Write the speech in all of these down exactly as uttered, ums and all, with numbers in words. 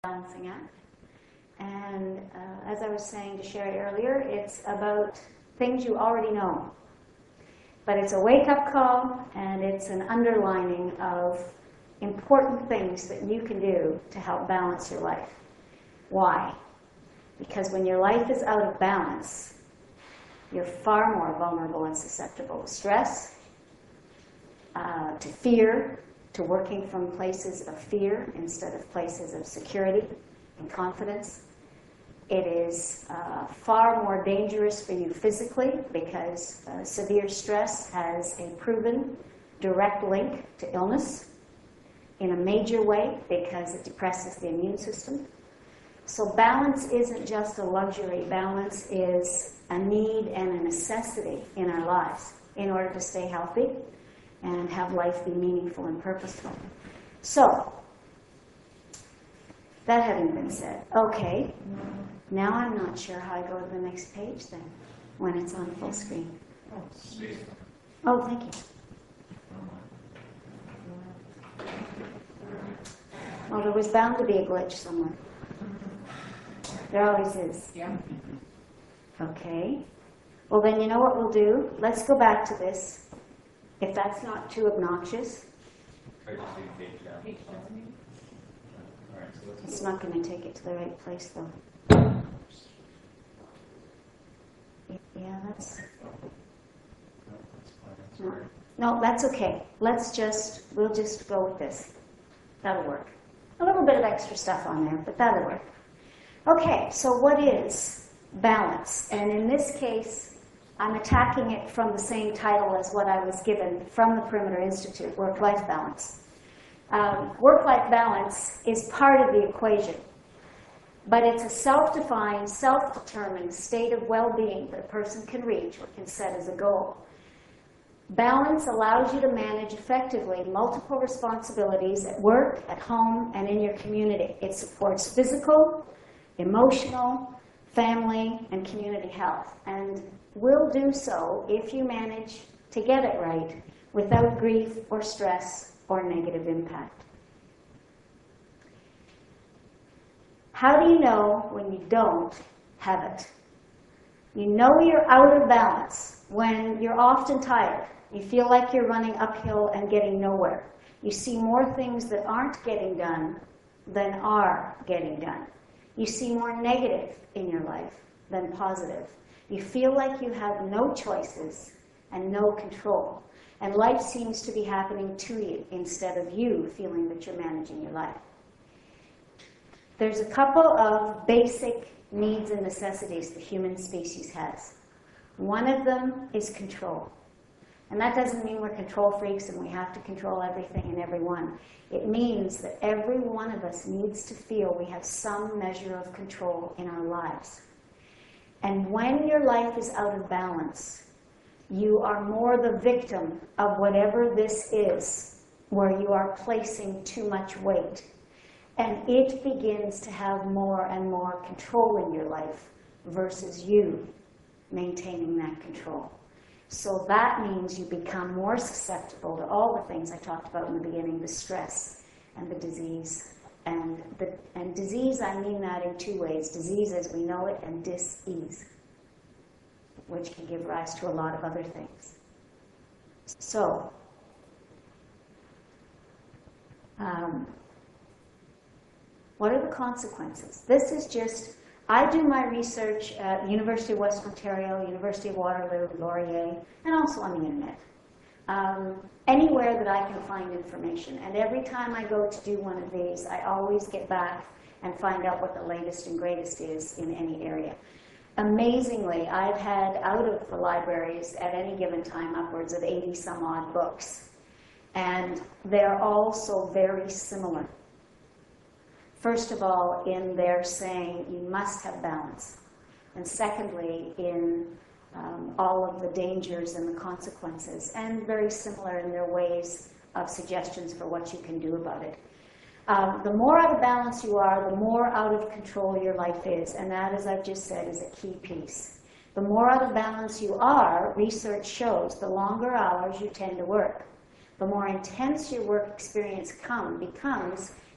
Balancing act. And uh, as I was saying to Sherry earlier, it's about things you already know. But it's a wake-up call, and it's an underlining of important things that you can do to help balance your life. Why? Because when your life is out of balance, you're far more vulnerable and susceptible to stress, uh, to fear, to working from places of fear instead of places of security and confidence. It is uh, far more dangerous for you physically because uh, severe stress has a proven direct link to illness in a major way because it depresses the immune system. So balance isn't just a luxury. Balance is a need and a necessity in our lives in order to stay healthy and have life be meaningful and purposeful. So, that having been said, okay, now I'm not sure how I go to the next page then, when it's on full screen. Oh, thank you. Well, there was bound to be a glitch somewhere. There always is. Yeah. Okay. Well, then you know what we'll do? Let's go back to this. If that's not too obnoxious. It's not going to take it to the right place, though. Yeah, that's... No, no, that's okay. Let's just, we'll just go with this. That'll work. A little bit of extra stuff on there, but that'll work. Okay, so what is balance? And in this case, I'm attacking it from the same title as what I was given from the Perimeter Institute, Work-Life Balance. Um, work-life balance is part of the equation, but it's a self-defined, self-determined state of well-being that a person can reach or can set as a goal. Balance allows you to manage effectively multiple responsibilities at work, at home, and in your community. It supports physical, emotional, family, and community health, and will do so if you manage to get it right without grief or stress or negative impact. How do you know when you don't have it? You know you're out of balance when you're often tired. You feel like you're running uphill and getting nowhere. You see more things that aren't getting done than are getting done. You see more negative in your life than positive. You feel like you have no choices and no control. And life seems to be happening to you instead of you feeling that you're managing your life. There's a couple of basic needs and necessities the human species has. One of them is control. And that doesn't mean we're control freaks and we have to control everything and everyone. It means that every one of us needs to feel we have some measure of control in our lives. And when your life is out of balance, you are more the victim of whatever this is, where you are placing too much weight. And it begins to have more and more control in your life versus you maintaining that control. So that means you become more susceptible to all the things I talked about in the beginning, the stress and the disease. And, the, and disease, I mean that in two ways. Disease as we know it, and dis-ease, which can give rise to a lot of other things. So, um, what are the consequences? This is just, I do my research at the University of Western Ontario, University of Waterloo, Laurier, and also on the internet. Um, anywhere that I can find information. And every time I go to do one of these, I always get back and find out what the latest and greatest is in any area. Amazingly, I've had out of the libraries at any given time upwards of eighty some odd books. And they're all so very similar. First of all, in their saying you must have balance. And secondly, in Um, all of the dangers and the consequences, and very similar in their ways of suggestions for what you can do about it. Um, the more out of balance you are, the more out of control your life is, and that, as I've just said, is a key piece. The more out of balance you are, research shows, the longer hours you tend to work. The more intense your work experience come, becomes,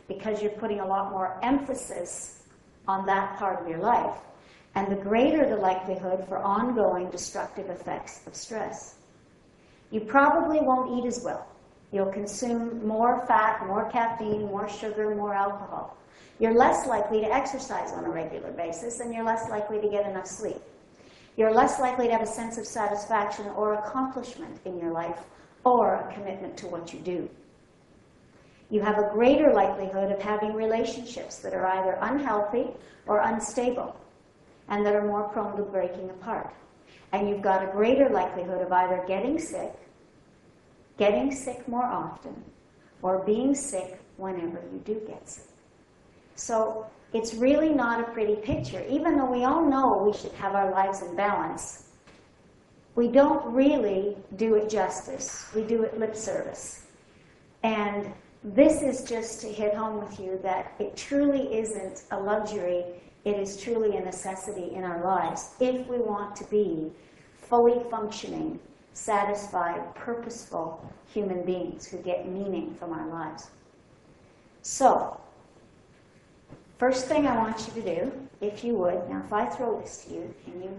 because you're putting a lot more emphasis on that part of your life, and the greater the likelihood for ongoing destructive effects of stress. You probably won't eat as well. You'll consume more fat, more caffeine, more sugar, more alcohol. You're less likely to exercise on a regular basis, and you're less likely to get enough sleep. You're less likely to have a sense of satisfaction or accomplishment in your life, or a commitment to what you do. You have a greater likelihood of having relationships that are either unhealthy or unstable, and that are more prone to breaking apart. And you've got a greater likelihood of either getting sick, getting sick more often, or being sick whenever you do get sick. So it's really not a pretty picture. Even though we all know we should have our lives in balance, we don't really do it justice. We do it lip service. And this is just to hit home with you that it truly isn't a luxury. It is truly a necessity in our lives if we want to be fully functioning, satisfied, purposeful human beings who get meaning from our lives. So, first thing I want you to do, if you would, now if I throw this to you, can you?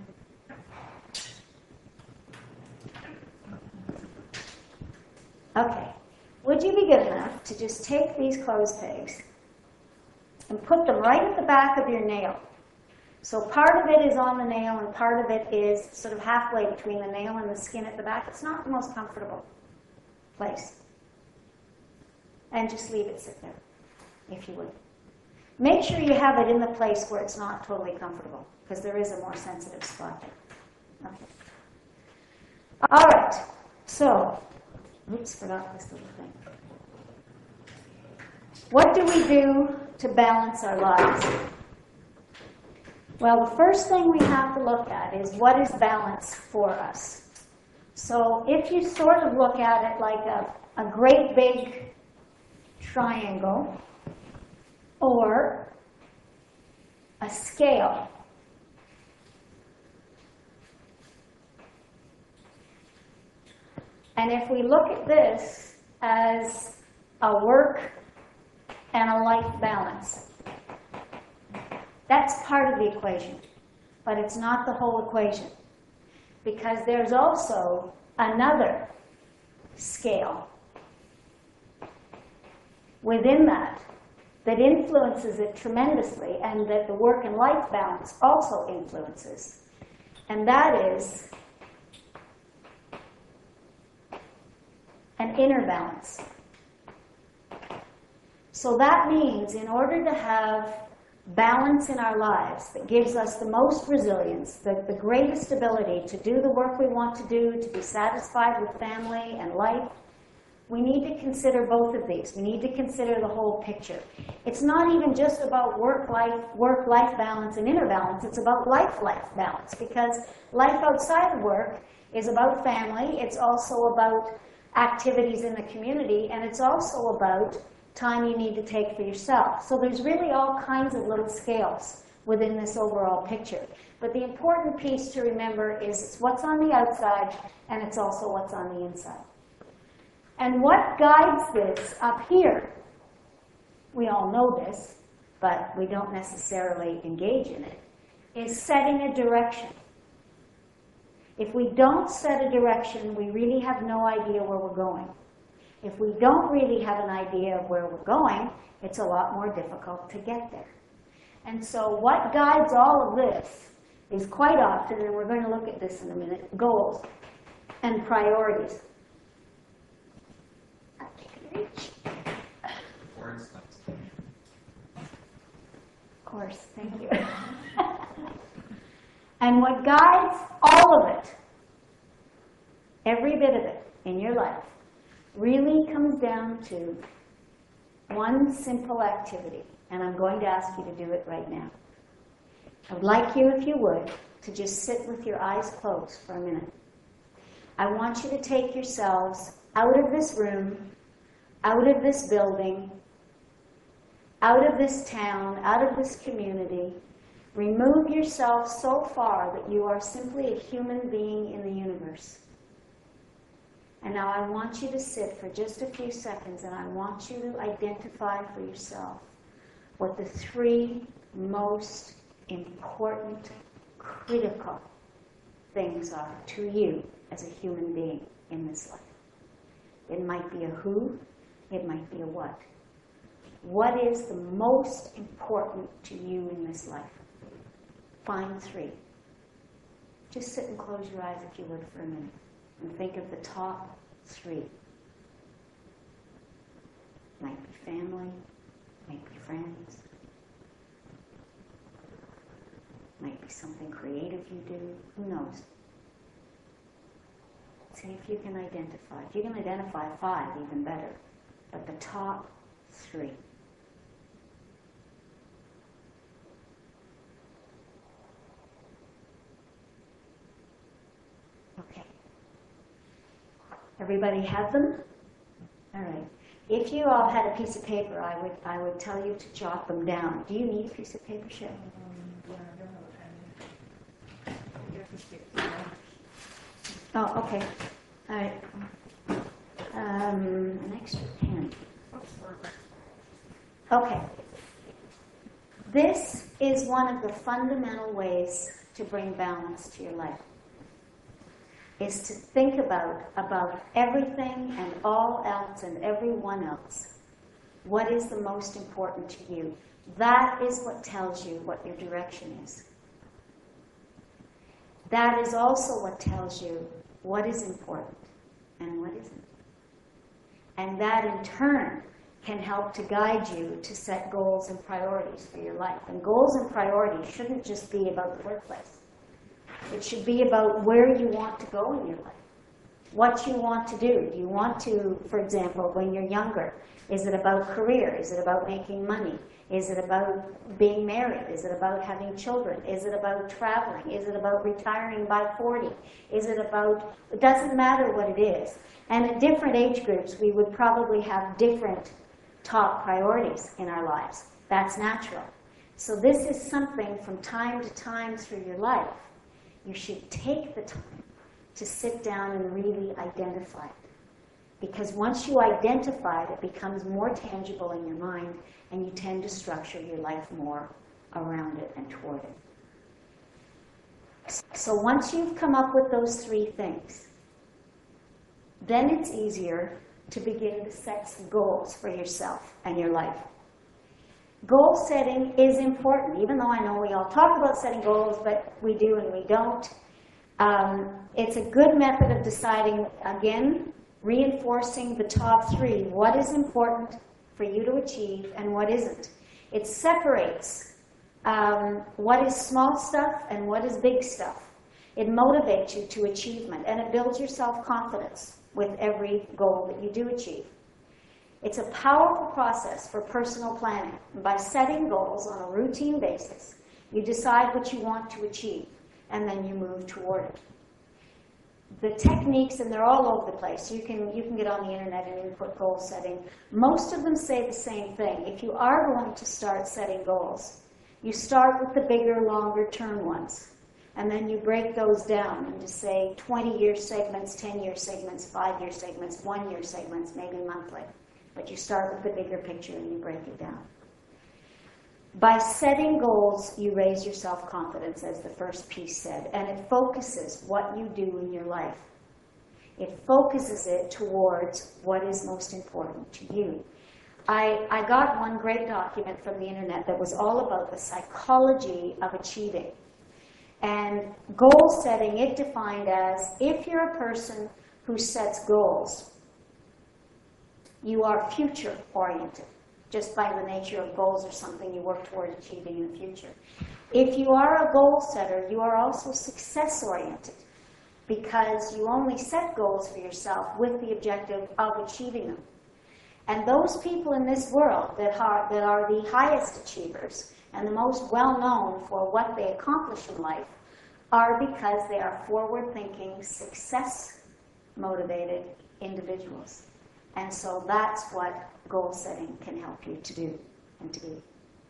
Okay. Would you be good enough to just take these clothes pegs and put them right at the back of your nail? So part of it is on the nail and part of it is sort of halfway between the nail and the skin at the back. It's not the most comfortable place. And just leave it sit there, if you would. Make sure you have it in the place where it's not totally comfortable, because there is a more sensitive spot there. Okay. All right. So, oops, forgot this little thing. What do we do to balance our lives? Well, the first thing we have to look at is what is balance for us. So if you sort of look at it like a, a great big triangle or a scale, and if we look at this as a work and a life balance, that's part of the equation, but it's not the whole equation, because there's also another scale within that that influences it tremendously, and that the work and life balance also influences, and that is an inner balance. So that means in order to have balance in our lives that gives us the most resilience, the, the greatest ability to do the work we want to do, to be satisfied with family and life, we need to consider both of these. We need to consider the whole picture. It's not even just about work-life, work-life balance and inner balance. It's about life-life balance, because life outside of work is about family. It's also about activities in the community, and it's also about time you need to take for yourself. So there's really all kinds of little scales within this overall picture. But the important piece to remember is it's what's on the outside, and it's also what's on the inside. And what guides this up here, we all know this, but we don't necessarily engage in it, is setting a direction. If we don't set a direction, we really have no idea where we're going. If we don't really have an idea of where we're going, it's a lot more difficult to get there. And so what guides all of this is quite often, and we're going to look at this in a minute, goals and priorities. Of course, thank you. And what guides all of it, every bit of it in your life, really comes down to one simple activity, and I'm going to ask you to do it right now. I would like you, if you would, to just sit with your eyes closed for a minute. I want you to take yourselves out of this room, out of this building, out of this town, out of this community. Remove yourself so far that you are simply a human being in the universe. And now I want you to sit for just a few seconds and I want you to identify for yourself what the three most important, critical things are to you as a human being in this life. It might be a who, it might be a what. What is the most important to you in this life? Find three. Just sit and close your eyes if you would for a minute and think of the top three. Might be family, might be friends, might be something creative you do, who knows? See if you can identify. If you can identify five, even better. But the top three. Okay. Everybody have them? All right. If you all had a piece of paper, I would I would tell you to jot them down. Do you need a piece of paper, Cheryl? Oh, okay. All right. Um, an extra pen. Okay. This is one of the fundamental ways to bring balance to your life, is to think about, about everything and all else and everyone else. What is the most important to you? That is what tells you what your direction is. That is also what tells you what is important and what isn't. And that in turn can help to guide you to set goals and priorities for your life. And goals and priorities shouldn't just be about the workplace. It should be about where you want to go in your life, what you want to do. Do you want to, for example, when you're younger, is it about career? Is it about making money? Is it about being married? Is it about having children? Is it about traveling? Is it about retiring by forty? Is it about, it doesn't matter what it is. And at different age groups, we would probably have different top priorities in our lives. That's natural. So this is something from time to time through your life. You should take the time to sit down and really identify it. Because once you identify it, it becomes more tangible in your mind, and you tend to structure your life more around it and toward it. So once you've come up with those three things, then it's easier to begin to set some goals for yourself and your life. Goal setting is important, even though I know we all talk about setting goals, but we do and we don't. Um, it's a good method of deciding, again, reinforcing the top three. What is important for you to achieve and what isn't? It separates um, what is small stuff and what is big stuff. It motivates you to achievement, and it builds your self-confidence with every goal that you do achieve. It's a powerful process for personal planning. And by setting goals on a routine basis, you decide what you want to achieve, and then you move toward it. The techniques, and they're all over the place. You can, you can get on the internet and input goal setting. Most of them say the same thing. If you are going to start setting goals, you start with the bigger, longer-term ones. And then you break those down into, say, twenty-year segments, ten-year segments, five-year segments, one-year segments, maybe monthly. But you start with the bigger picture and you break it down. By setting goals, you raise your self-confidence, as the first piece said, and it focuses what you do in your life. It focuses it towards what is most important to you. I, I got one great document from the internet that was all about the psychology of achieving. And goal setting, it defined as, if you're a person who sets goals, you are future-oriented. Just by the nature of goals or something you work toward achieving in the future. If you are a goal setter, you are also success-oriented, because you only set goals for yourself with the objective of achieving them. And those people in this world that are, that are the highest achievers and the most well-known for what they accomplish in life are because they are forward-thinking, success-motivated individuals. And so that's what goal setting can help you to do and to be.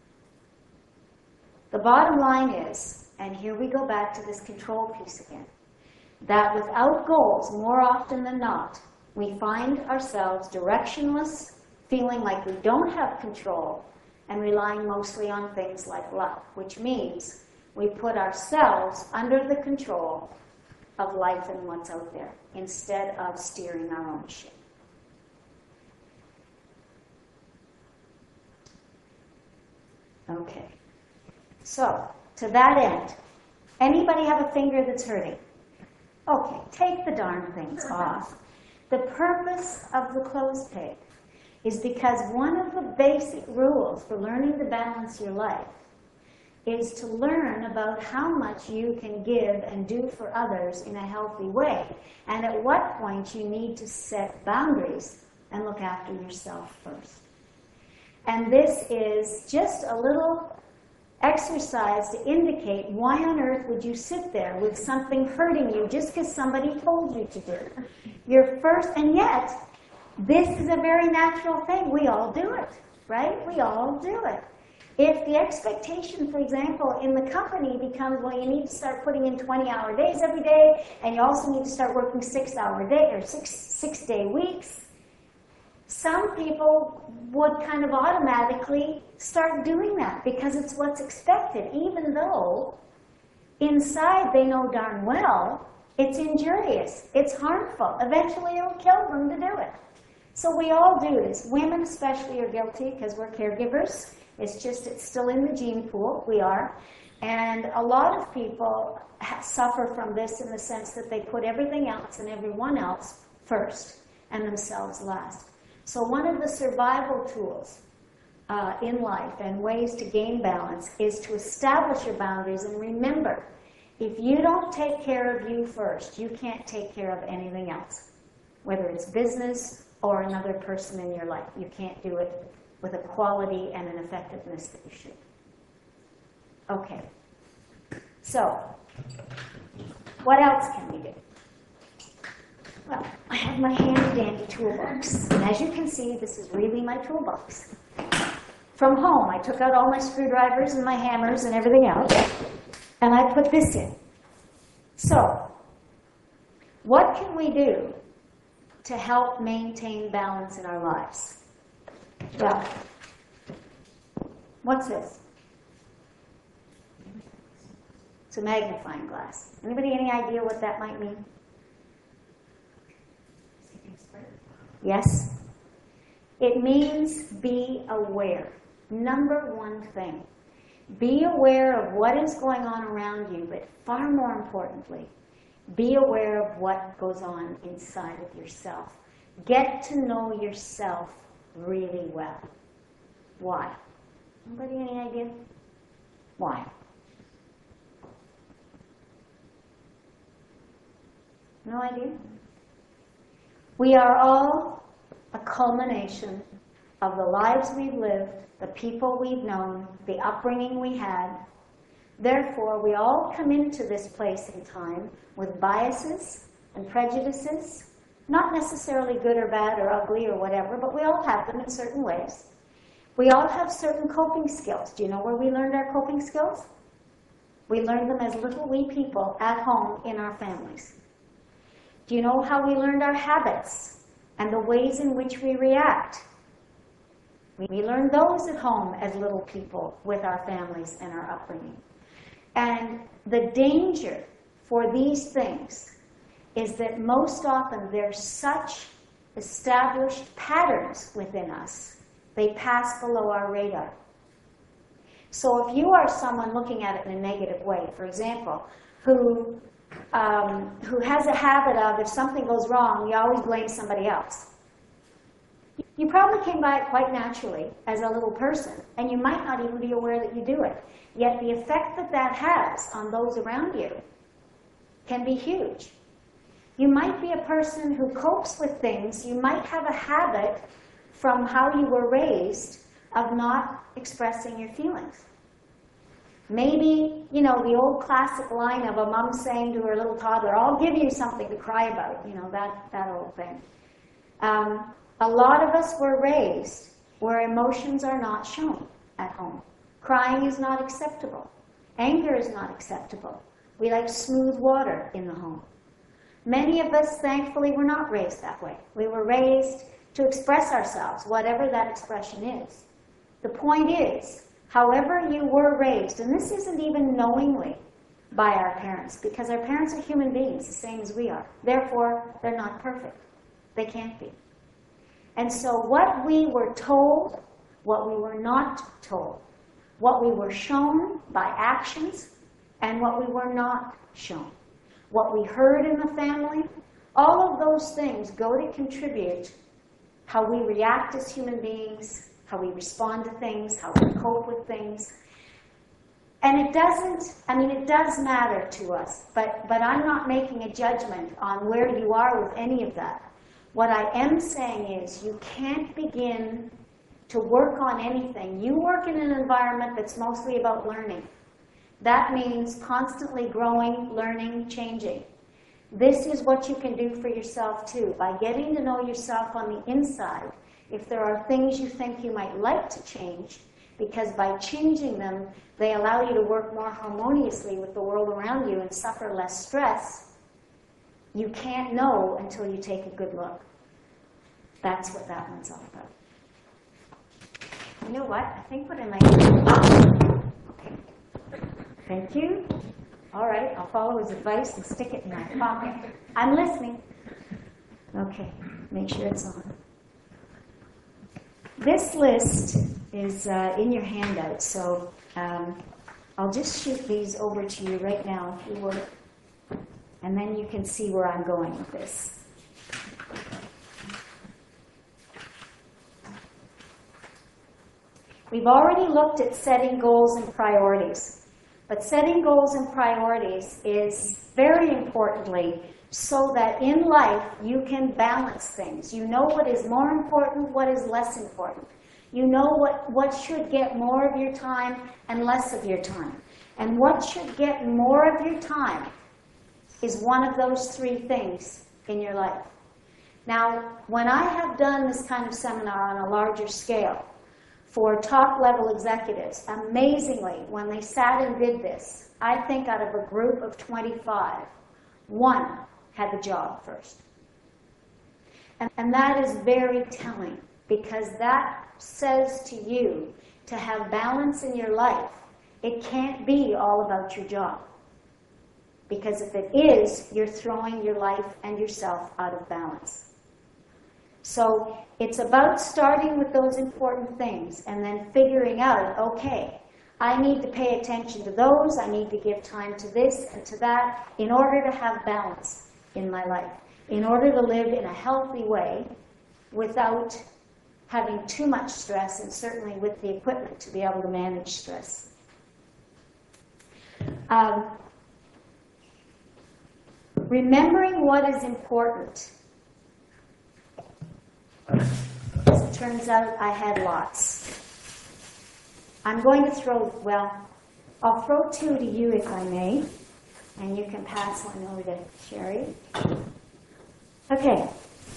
The bottom line is, and here we go back to this control piece again, that without goals, more often than not, We find ourselves directionless, feeling like we don't have control, and relying mostly on things like luck, which means we put ourselves under the control of life and what's out there, instead of steering our own ship. Okay. So, to that end, anybody have a finger that's hurting? Okay, take the darn things off. The purpose of the clothes peg is because one of the basic rules for learning to balance your life is to learn about how much you can give and do for others in a healthy way, and at what point you need to set boundaries and look after yourself first. And this is just a little exercise to indicate why on earth would you sit there with something hurting you just because somebody told you to do it. Your first, and yet, this is a very natural thing. We all do it, right? We all do it. If the expectation, for example, in the company becomes, well, you need to start putting in twenty-hour days every day, and you also need to start working six-hour day or six six-day weeks, some people would kind of automatically start doing that because it's what's expected, even though inside they know darn well it's injurious, it's harmful. Eventually it'll kill them to do it. So we all do this. Women especially are guilty because we're caregivers. It's just, it's still in the gene pool. We are. And a lot of people suffer from this in the sense that they put everything else and everyone else first and themselves last. So one of the survival tools uh, in life and ways to gain balance is to establish your boundaries. And remember, if you don't take care of you first, you can't take care of anything else, whether it's business or another person in your life. You can't do it with a quality and an effectiveness that you should. Okay. So, what else can we do? Well, I have my handy-dandy toolbox. And as you can see, this is really my toolbox. From home, I took out all my screwdrivers and my hammers and everything else, and I put this in. So, what can we do to help maintain balance in our lives? Well, what's this? It's a magnifying glass. Anybody any idea what that might mean? Yes? It means be aware. Number one thing. Be aware of what is going on around you, but far more importantly, be aware of what goes on inside of yourself. Get to know yourself really well. Why? Anybody any idea? Why? No idea? We are all a culmination of the lives we've lived, the people we've known, the upbringing we had. Therefore, we all come into this place in time with biases and prejudices, not necessarily good or bad or ugly or whatever, but we all have them in certain ways. We all have certain coping skills. Do you know where we learned our coping skills? We learned them as little wee people at home in our families. Do you know how we learned our habits and the ways in which we react? We learned those at home as little people with our families and our upbringing. And the danger for these things is that most often there's such established patterns within us, they pass below our radar. So if you are someone looking at it in a negative way, for example, who, um, who has a habit of if something goes wrong, you always blame somebody else. You probably came by it quite naturally as a little person, and you might not even be aware that you do it. Yet the effect that that has on those around you can be huge. You might be a person who copes with things. You might have a habit from how you were raised of not expressing your feelings. Maybe, you know, the old classic line of a mom saying to her little toddler, I'll give you something to cry about, you know, that, that old thing. Um, a lot of us were raised where emotions are not shown at home. Crying is not acceptable. Anger is not acceptable. We like smooth water in the home. Many of us, thankfully, were not raised that way. We were raised to express ourselves, whatever that expression is. The point is, however you were raised, and this isn't even knowingly by our parents, because our parents are human beings, the same as we are. Therefore, they're not perfect. They can't be. And so what we were told, what we were not told, what we were shown by actions, and what we were not shown, what we heard in the family, all of those things go to contribute how we react as human beings, how we respond to things, how we cope with things. And it doesn't, I mean, it does matter to us, but, but I'm not making a judgment on where you are with any of that. What I am saying is you can't begin to work on anything. You work in an environment that's mostly about learning. That means constantly growing, learning, changing. This is what you can do for yourself too. By getting to know yourself on the inside, if there are things you think you might like to change, because by changing them, they allow you to work more harmoniously with the world around you and suffer less stress, you can't know until you take a good look. That's what that one's all about. You know what? I think what I might do... Ah, okay. Thank you. All right, I'll follow his advice and stick it in my pocket. I'm listening. Okay, make sure it's on. This list is uh, in your handout, so um, I'll just shoot these over to you right now if you would, and then you can see where I'm going with this. We've already looked at setting goals and priorities. But setting goals and priorities is very importantly so that in life you can balance things. You know what is more important, what is less important. You know what, what should get more of your time and less of your time. And what should get more of your time is one of those three things in your life. Now, when I have done this kind of seminar on a larger scale, for top-level executives, amazingly, when they sat and did this, I think out of a group of twenty-five, one had the job first. And, and that is very telling, because that says to you, to have balance in your life, it can't be all about your job. Because if it is, you're throwing your life and yourself out of balance. So it's about starting with those important things and then figuring out, okay, I need to pay attention to those, I need to give time to this and to that in order to have balance in my life, in order to live in a healthy way without having too much stress, and certainly with the equipment to be able to manage stress. Um, remembering what is important. As it turns out, I had lots. I'm going to throw, well, I'll throw two to you if I may, and you can pass one over to Sherry. Okay.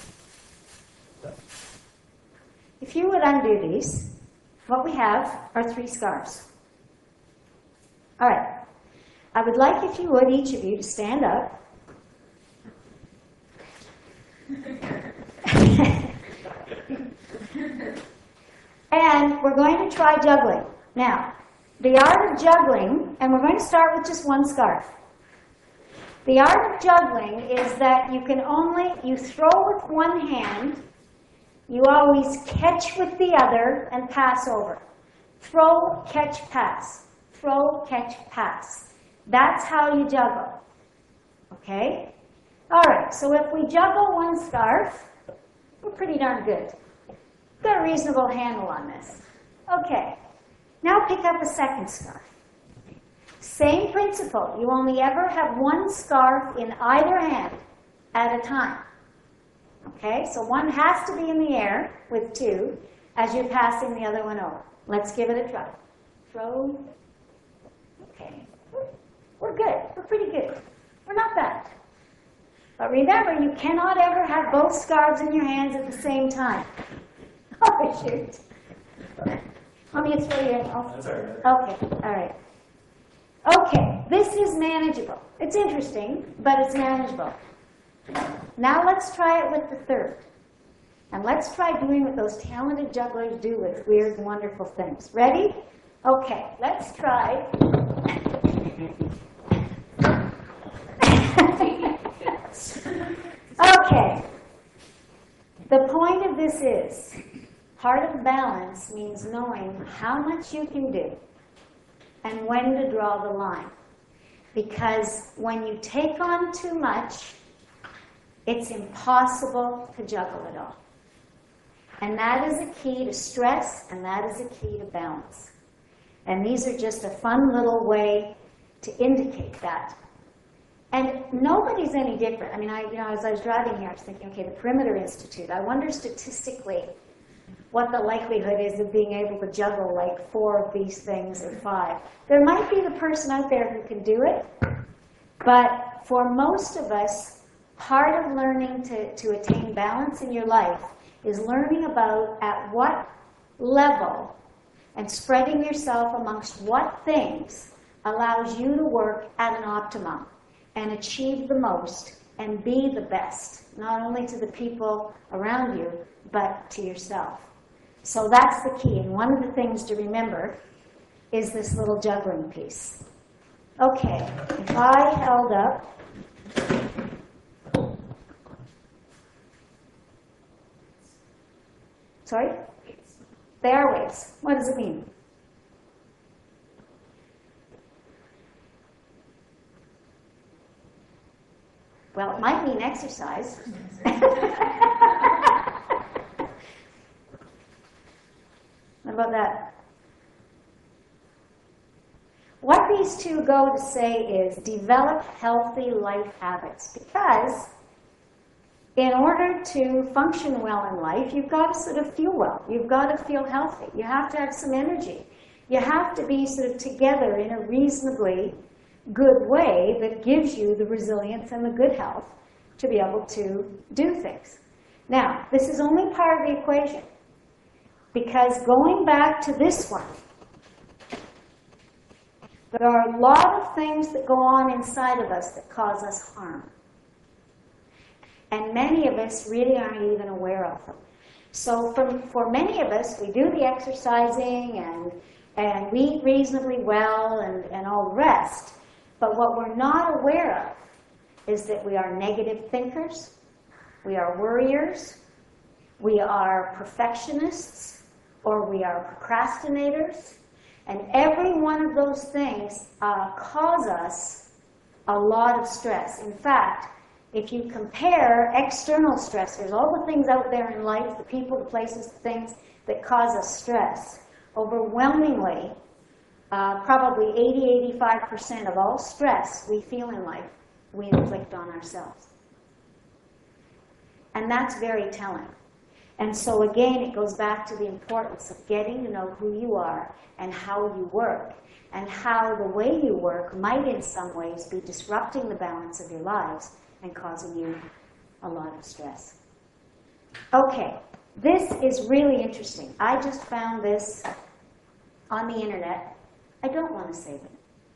If you would undo these, what we have are three scarves. All right. I would like, if you would, each of you to stand up. And we're going to try juggling. Now, the art of juggling, and we're going to start with just one scarf. The art of juggling is that you can only, you throw with one hand, you always catch with the other and pass over. Throw, catch, pass. Throw, catch, pass. That's how you juggle. Okay? All right, so if we juggle one scarf, we're pretty darn good. Got a reasonable handle on this. Okay, now pick up a second scarf. Same principle. You only ever have one scarf in either hand at a time. Okay, so one has to be in the air with two as you're passing the other one over. Let's give it a try. Throw. Okay, we're good. We're pretty good. We're not bad. But remember, you cannot ever have both scarves in your hands at the same time. Oh, shoot. Let me throw you in. Oh. That's all right. Okay, all right. Okay, this is manageable. It's interesting, but it's manageable. Now let's try it with the third. And let's try doing what those talented jugglers do with weird and wonderful things. Ready? Okay, let's try. Okay. The point of this is, heart of balance means knowing how much you can do and when to draw the line. Because when you take on too much, it's impossible to juggle it all. And that is a key to stress, and that is a key to balance. And these are just a fun little way to indicate that. And nobody's any different. I mean, I, you know, as I was driving here, I was thinking, okay, the Perimeter Institute, I wonder statistically what the likelihood is of being able to juggle like four of these things or five. There might be the person out there who can do it, but for most of us, part of learning to, to attain balance in your life is learning about at what level and spreading yourself amongst what things allows you to work at an optimum and achieve the most and be the best, not only to the people around you, but to yourself. So that's the key. And one of the things to remember is this little juggling piece. Okay, if I held up Sorry? They are weights. What does it mean? Well, it might mean exercise. What about that? What these two go to say is develop healthy life habits, because in order to function well in life, you've got to sort of feel well. You've got to feel healthy. You have to have some energy. You have to be sort of together in a reasonably good way that gives you the resilience and the good health to be able to do things. Now, this is only part of the equation, because going back to this one, there are a lot of things that go on inside of us that cause us harm. And many of us really aren't even aware of them. So for, for many of us, we do the exercising and, and we eat reasonably well and, and all the rest. But what we're not aware of is that we are negative thinkers, we are worriers, we are perfectionists, or we are procrastinators. And every one of those things uh, cause us a lot of stress. In fact, if you compare external stressors, all the things out there in life, the people, the places, the things that cause us stress, overwhelmingly, uh, probably eighty, eighty-five percent of all stress we feel in life, we inflict on ourselves. And that's very telling. And so again, it goes back to the importance of getting to know who you are and how you work, and how the way you work might in some ways be disrupting the balance of your lives and causing you a lot of stress. Okay, this is really interesting. I just found this on the internet. I don't want to save it.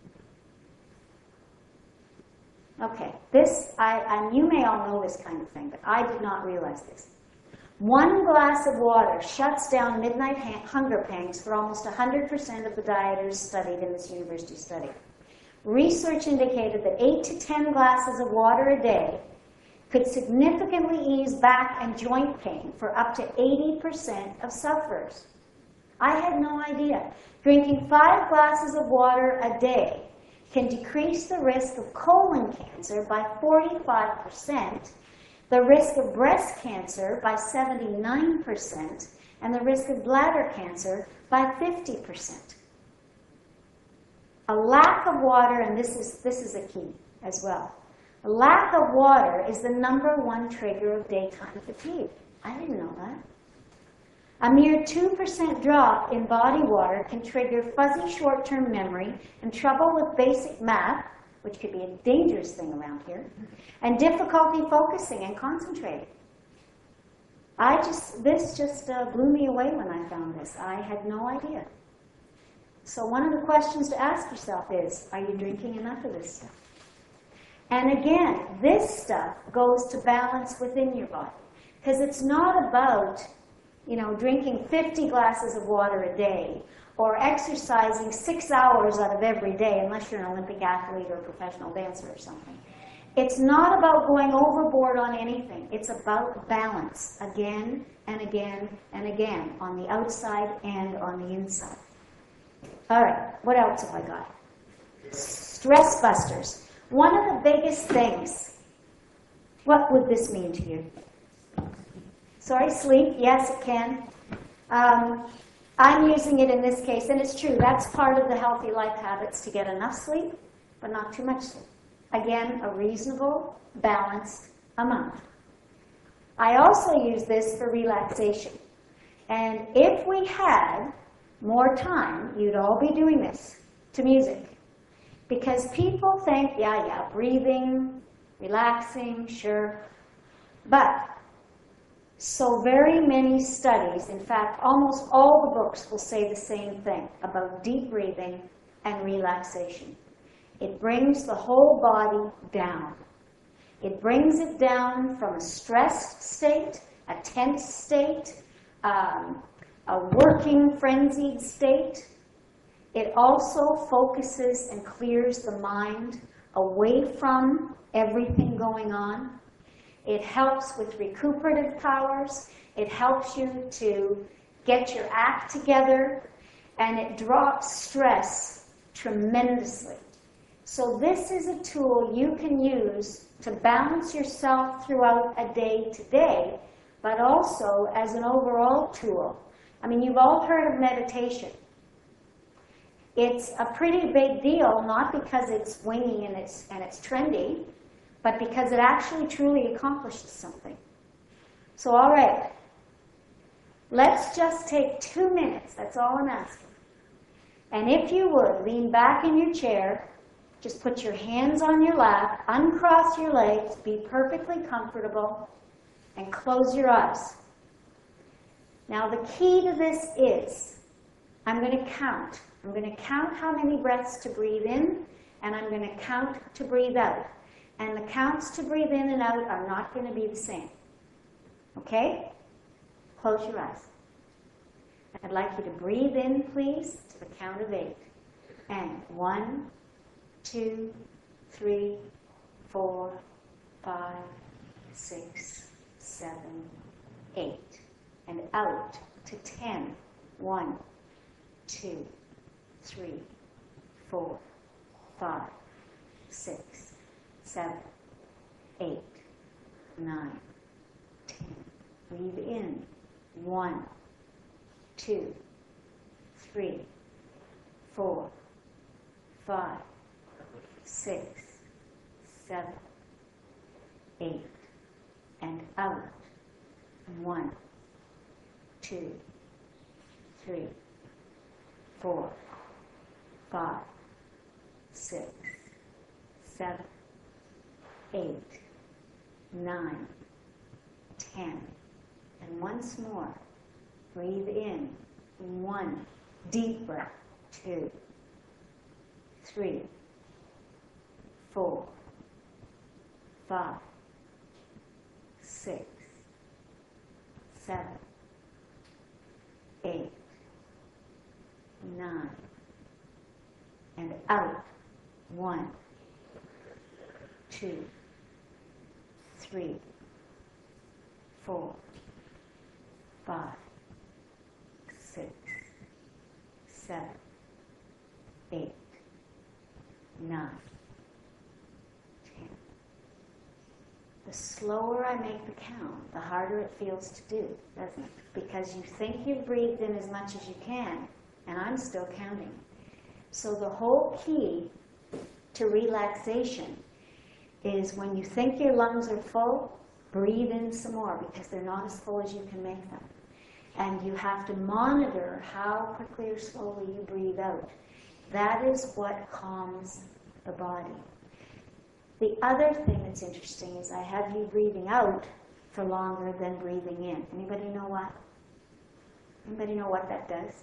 Okay, this, I, and you may all know this kind of thing, but I did not realize this. One glass of water shuts down midnight hunger pangs for almost one hundred percent of the dieters studied in this university study. Research indicated that eight to ten glasses of water a day could significantly ease back and joint pain for up to eighty percent of sufferers. I had no idea. Drinking five glasses of water a day can decrease the risk of colon cancer by forty-five percent, the risk of breast cancer by seventy-nine percent, and the risk of bladder cancer by fifty percent. A lack of water, and this is, this is a key as well, a lack of water is the number one trigger of daytime fatigue. I didn't know that. A mere two percent drop in body water can trigger fuzzy short-term memory and trouble with basic math, which could be a dangerous thing around here, and difficulty focusing and concentrating. I just, this just uh, blew me away when I found this. I had no idea. So one of the questions to ask yourself is, are you drinking enough of this stuff? And again, this stuff goes to balance within your body. Because it's not about, you know, drinking fifty glasses of water a day or exercising six hours out of every day, unless you're an Olympic athlete or a professional dancer or something. It's not about going overboard on anything. It's about balance again and again and again on the outside and on the inside. All right, what else have I got? Stress busters. One of the biggest things, what would this mean to you? Sorry, sleep? Yes, it can. Um, I'm using it in this case, and it's true. That's part of the healthy life habits, to get enough sleep, but not too much sleep. Again, a reasonable, balanced amount. I also use this for relaxation. And if we had more time, you'd all be doing this to music. Because people think, yeah, yeah, breathing, relaxing, sure. But so very many studies, in fact, almost all the books will say the same thing about deep breathing and relaxation. It brings the whole body down. It brings it down from a stressed state, a tense state, um, a working, frenzied state. It also focuses and clears the mind away from everything going on. It helps with recuperative powers. It helps you to get your act together, and it drops stress tremendously. So this is a tool you can use to balance yourself throughout a day to day, but also as an overall tool. I mean, you've all heard of meditation. It's a pretty big deal, not because it's wingy and it's, and it's trendy, but because it actually truly accomplishes something. So all right, let's just take two minutes, that's all I'm asking. And if you would, lean back in your chair, just put your hands on your lap, uncross your legs, be perfectly comfortable, and close your eyes. Now the key to this is, I'm going to count. I'm going to count how many breaths to breathe in, and I'm going to count to breathe out. And the counts to breathe in and out are not going to be the same. Okay? Close your eyes. I'd like you to breathe in, please, to the count of eight. And one, two, three, four, five, six, seven, eight. And out to ten. One, two, three, four, five, six, seven, eight, nine, ten. Breathe in. One, two, three, four, five, six, seven, eight, and out. One, two, three, four, five, six, seven, eight, nine, ten. And once more, breathe in. One, deep breath. Two, three, four, five, six, seven, eight, nine, and out. One, two, three, four, five, six, seven, eight, nine, ten. The slower I make the count, the harder it feels to do, doesn't it? Because you think you've breathed in as much as you can, and I'm still counting. So the whole key to relaxation is when you think your lungs are full, breathe in some more, because they're not as full as you can make them. And you have to monitor how quickly or slowly you breathe out. That is what calms the body. The other thing that's interesting is I have you breathing out for longer than breathing in. Anybody know why? Anybody know what that does?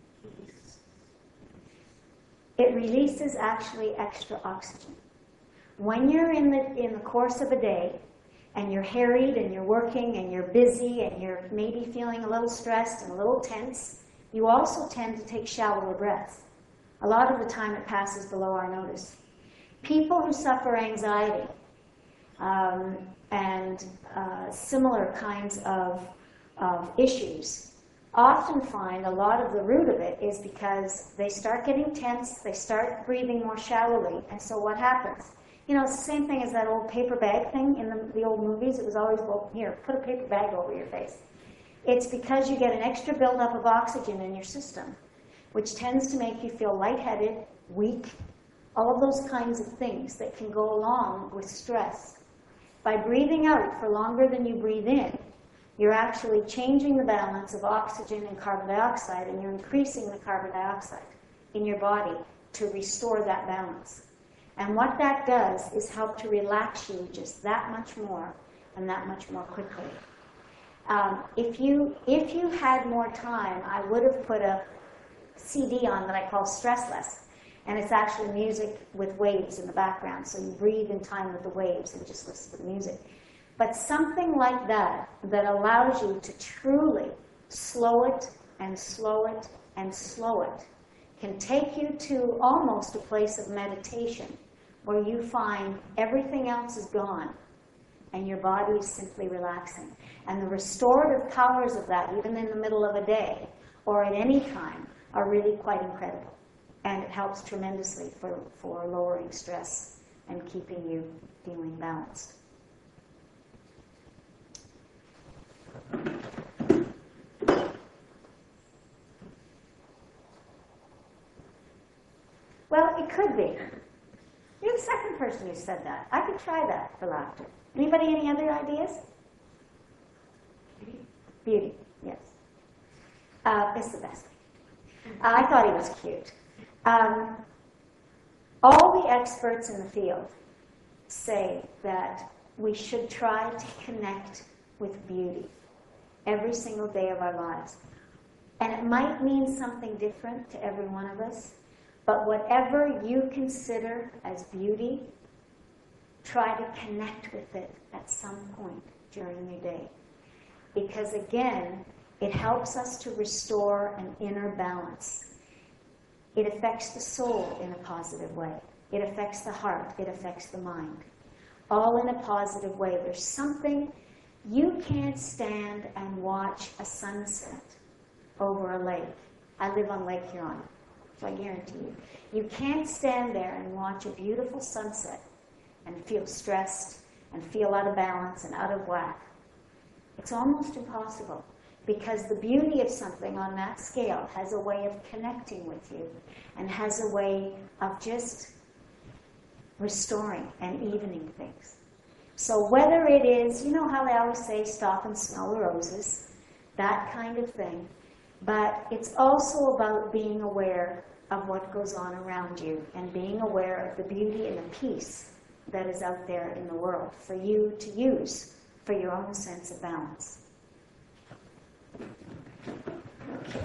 It releases actually extra oxygen. When you're in the, in the course of a day, and you're harried, and you're working, and you're busy, and you're maybe feeling a little stressed and a little tense, you also tend to take shallower breaths. A lot of the time it passes below our notice. People who suffer anxiety um, and uh, similar kinds of, of issues often find a lot of the root of it is because they start getting tense, they start breathing more shallowly, and so what happens? You know, it's the same thing as that old paper bag thing in the, the old movies. It was always, well, here, put a paper bag over your face. It's because you get an extra buildup of oxygen in your system, which tends to make you feel lightheaded, weak, all of those kinds of things that can go along with stress. By breathing out for longer than you breathe in, you're actually changing the balance of oxygen and carbon dioxide, and you're increasing the carbon dioxide in your body to restore that balance. And what that does is help to relax you just that much more and that much more quickly. Um, if you, if you had more time, I would have put a C D on that I call Stressless. And it's actually music with waves in the background, so you breathe in time with the waves and just listen to the music. But something like that, that allows you to truly slow it and slow it and slow it, can take you to almost a place of meditation where you find everything else is gone and your body is simply relaxing. And the restorative powers of that, even in the middle of a day or at any time, are really quite incredible. And it helps tremendously for, for lowering stress and keeping you feeling balanced. Well, it could be. You're the second person who said that. I could try that for laughter. Anybody, any other ideas? Beauty. Beauty, yes. Uh, it's the best. Uh, I thought he was cute. Um, all the experts in the field say that we should try to connect with beauty every single day of our lives. And it might mean something different to every one of us, but whatever you consider as beauty, try to connect with it at some point during your day. Because again, it helps us to restore an inner balance. It affects the soul in a positive way. It affects the heart. It affects the mind. All in a positive way. There's something, you can't stand and watch a sunset over a lake. I live on Lake Huron, so I guarantee you. You can't stand there and watch a beautiful sunset and feel stressed and feel out of balance and out of whack. It's almost impossible, because the beauty of something on that scale has a way of connecting with you and has a way of just restoring and evening things. So whether it is, you know how they always say, stop and smell the roses, that kind of thing, but it's also about being aware of what goes on around you and being aware of the beauty and the peace that is out there in the world for you to use for your own sense of balance. Okay.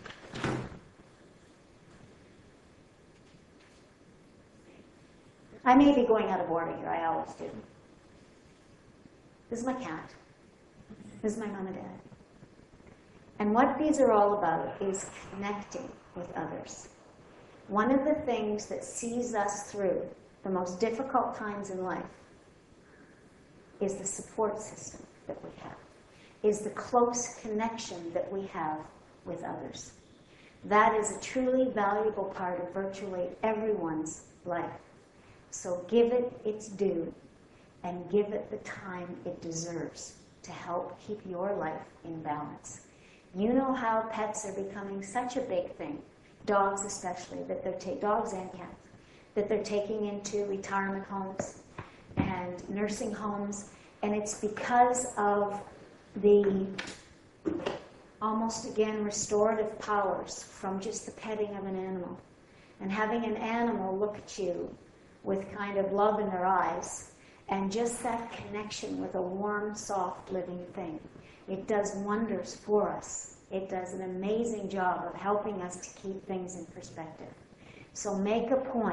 I may be going out of order here, I always do. This is my cat. This is my mom and dad. And what these are all about is connecting with others. One of the things that sees us through the most difficult times in life is the support system that we have, is the close connection that we have with others. That is a truly valuable part of virtually everyone's life. So give it its due and give it the time it deserves to help keep your life in balance. You know how pets are becoming such a big thing, dogs especially, that they're taking, dogs and cats, that they're taking into retirement homes and nursing homes, and it's because of the almost again restorative powers from just the petting of an animal and having an animal look at you with kind of love in their eyes and just that connection with a warm, soft, living thing. It does wonders for us. It does an amazing job of helping us to keep things in perspective. So make a point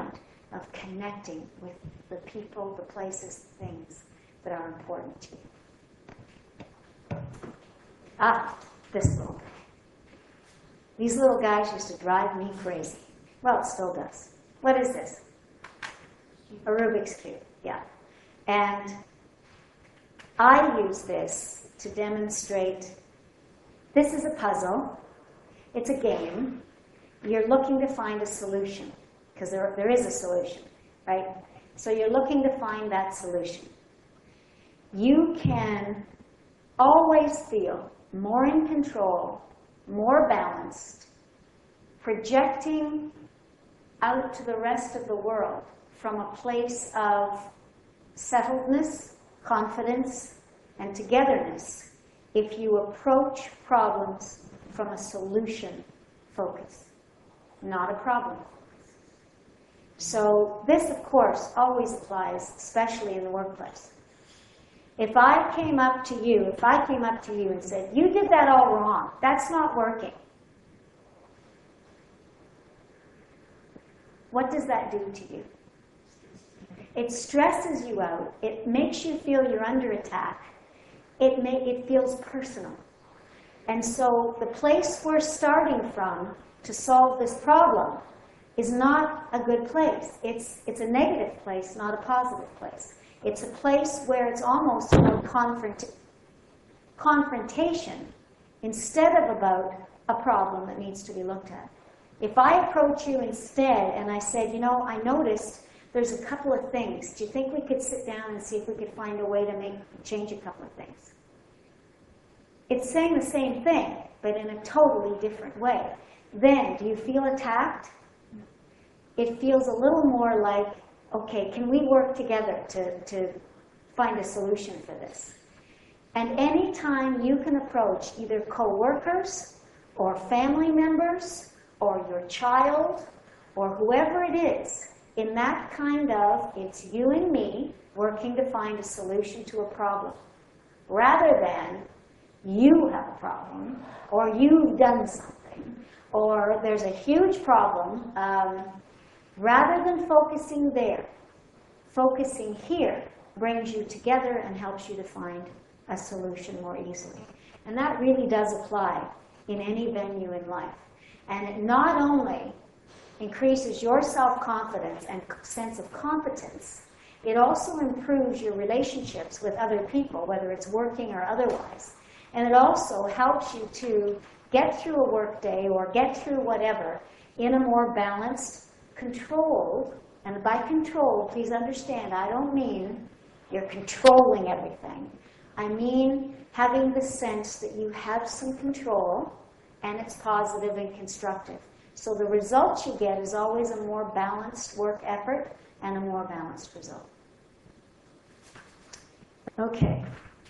of connecting with the people, the places, the things that are important to you. Ah, this little guy. These little guys used to drive me crazy. Well, it still does. What is this? A Rubik's Cube, yeah. And I use this to demonstrate, this is a puzzle. It's a game. You're looking to find a solution, because there, there is a solution, right? So you're looking to find that solution. You can always feel more in control, more balanced, projecting out to the rest of the world from a place of settledness, confidence, and togetherness if you approach problems from a solution focus, not a problem focus. So this, of course, always applies, especially in the workplace. If I came up to you, if I came up to you and said, you did that all wrong, that's not working, what does that do to you? It stresses you out. It makes you feel you're under attack. It, may, it feels personal. And so the place we're starting from to solve this problem is not a good place. It's, it's a negative place, not a positive place. It's a place where it's almost about confront confrontation instead of about a problem that needs to be looked at. If I approach you instead and I said, you know, I noticed there's a couple of things. Do you think we could sit down and see if we could find a way to make change a couple of things? It's saying the same thing, but in a totally different way. Then, do you feel attacked? It feels a little more like, okay, can we work together to, to find a solution for this? And anytime you can approach either co-workers or family members or your child or whoever it is, in that kind of, it's you and me working to find a solution to a problem, rather than you have a problem, or you've done something, or there's a huge problem, um, rather than focusing there, focusing here brings you together and helps you to find a solution more easily. And that really does apply in any venue in life. And it not only increases your self-confidence and sense of competence, it also improves your relationships with other people, whether it's working or otherwise. And it also helps you to get through a work day or get through whatever in a more balanced, controlled, and by control, please understand, I don't mean you're controlling everything. I mean having the sense that you have some control and it's positive and constructive. So the result you get is always a more balanced work effort and a more balanced result. Okay.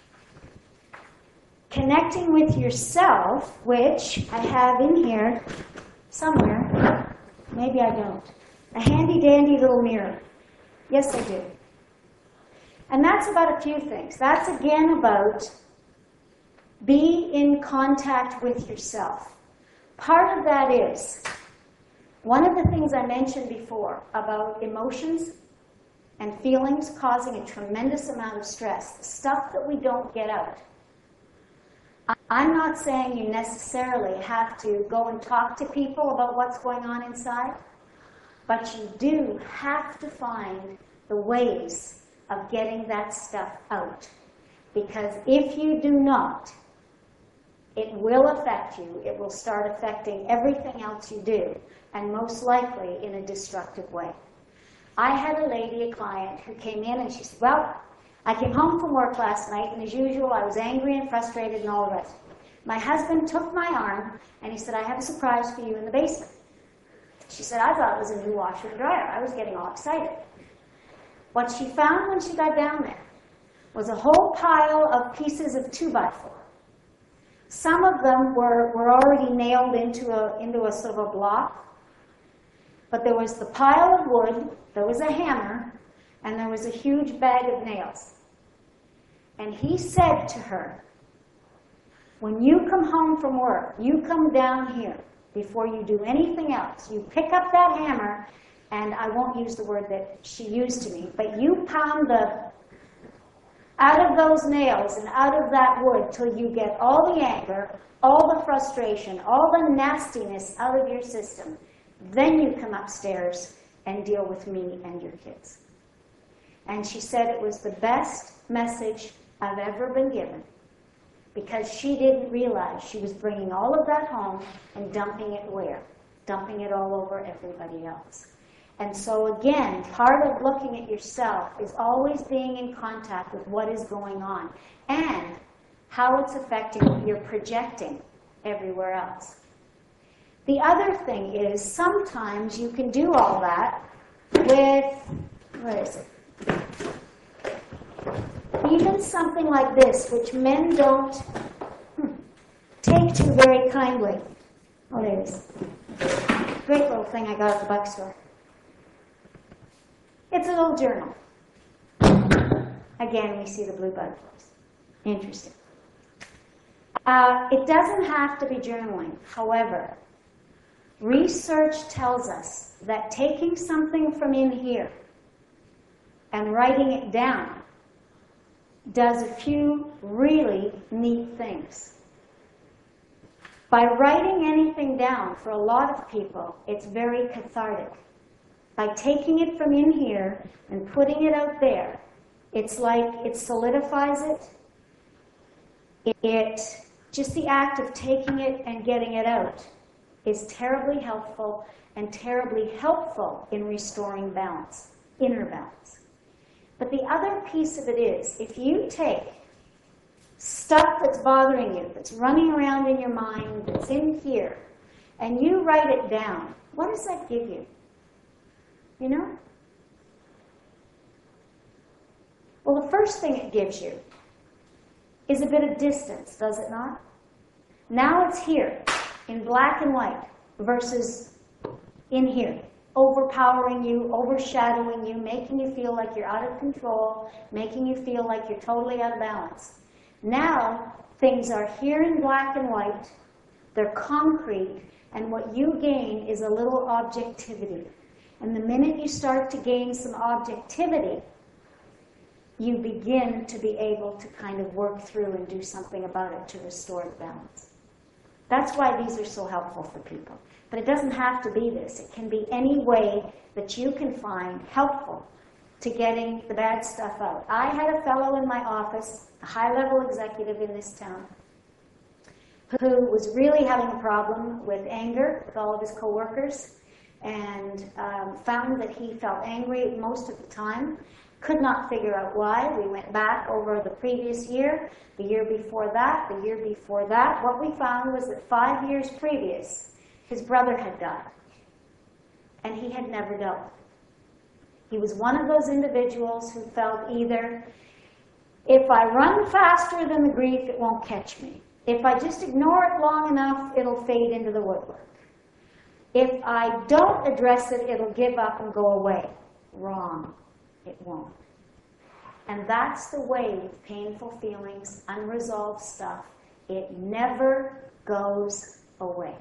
Connecting with yourself, which I have in here somewhere. Maybe I don't. A handy-dandy little mirror. Yes, I do. And that's about a few things. That's again about be in contact with yourself. Part of that is one of the things I mentioned before about emotions and feelings causing a tremendous amount of stress, the stuff that we don't get out. I'm not saying you necessarily have to go and talk to people about what's going on inside, but you do have to find the ways of getting that stuff out. Because if you do not, it will affect you. It will start affecting everything else you do, and most likely in a destructive way. I had a lady, a client, who came in and she said, well, I came home from work last night, and as usual, I was angry and frustrated and all the rest. My husband took my arm, and he said, I have a surprise for you in the basement. She said, I thought it was a new washer and dryer. I was getting all excited. What she found when she got down there was a whole pile of pieces of two by four. Some of them were, were already nailed into a, into a sort of a block, but there was the pile of wood, there was a hammer, and there was a huge bag of nails. And he said to her, when you come home from work, you come down here before you do anything else. You pick up that hammer and I won't use the word that she used to me, but you pound the out of those nails and out of that wood till you get all the anger, all the frustration, all the nastiness out of your system. Then you come upstairs and deal with me and your kids. And she said it was the best message I've ever been given, because she didn't realize she was bringing all of that home and dumping it where? Dumping it all over everybody else. And so again, part of looking at yourself is always being in contact with what is going on and how it's affecting what you're projecting everywhere else. The other thing is sometimes you can do all that with, what is it? Even something like this, which men don't hmm, take to very kindly. Oh, there it is. Great little thing I got at the bookstore. It's a little journal. Again, we see the blue butterflies. Interesting. Uh, it doesn't have to be journaling. However, research tells us that taking something from in here and writing it down does a few really neat things. By writing anything down, for a lot of people, it's very cathartic. By taking it from in here and putting it out there, it's like it solidifies it. It, it just the act of taking it and getting it out is terribly helpful and terribly helpful in restoring balance, inner balance. But the other piece of it is, if you take stuff that's bothering you, that's running around in your mind, that's in here, and you write it down, what does that give you? You know? Well, the first thing it gives you is a bit of distance, does it not? Now it's here, in black and white, versus in here, overpowering you, overshadowing you, making you feel like you're out of control, making you feel like you're totally out of balance. Now, things are here in black and white, they're concrete, and what you gain is a little objectivity. And the minute you start to gain some objectivity, you begin to be able to kind of work through and do something about it to restore the balance. That's why these are so helpful for people. But it doesn't have to be this. It can be any way that you can find helpful to getting the bad stuff out. I had a fellow in my office, a high-level executive in this town, who was really having a problem with anger with all of his coworkers, and um, found that he felt angry most of the time, could not figure out why. We went back over the previous year, the year before that, the year before that. What we found was that five years previous, his brother had died, and he had never dealt with it. He was one of those individuals who felt either, if I run faster than the grief, it won't catch me. If I just ignore it long enough, it'll fade into the woodwork. If I don't address it, it'll give up and go away. Wrong. It won't. And that's the way with painful feelings, unresolved stuff. It never goes away.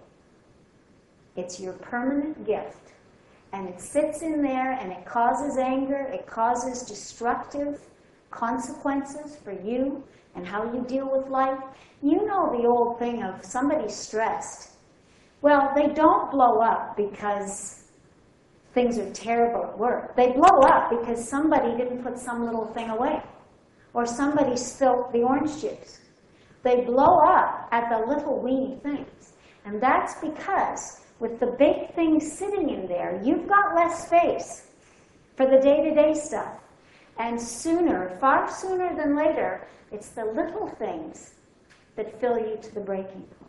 It's your permanent gift. And it sits in there and it causes anger, it causes destructive consequences for you and how you deal with life. You know the old thing of somebody stressed. Well, they don't blow up because things are terrible at work. They blow up because somebody didn't put some little thing away, or somebody spilt the orange juice. They blow up at the little weeny things. And that's because with the big things sitting in there, you've got less space for the day-to-day stuff. And sooner, far sooner than later, it's the little things that fill you to the breaking point.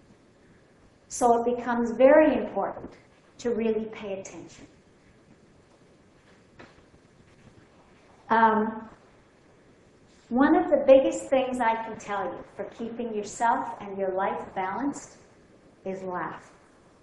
So it becomes very important to really pay attention. Um, one of the biggest things I can tell you for keeping yourself and your life balanced is laugh.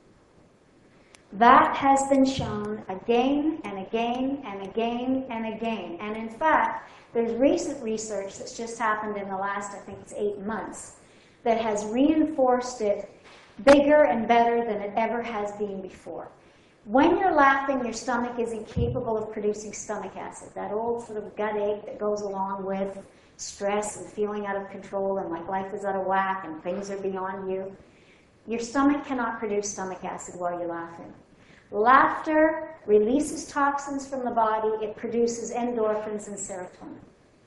That has been shown again and again and again and again. And in fact, there's recent research that's just happened in the last, I think it's eight months, that has reinforced it bigger and better than it ever has been before. When you're laughing, your stomach is incapable of producing stomach acid, that old sort of gut ache that goes along with stress and feeling out of control and like life is out of whack and things are beyond you. Your stomach cannot produce stomach acid while you're laughing. Laughter releases toxins from the body. It produces endorphins and serotonin.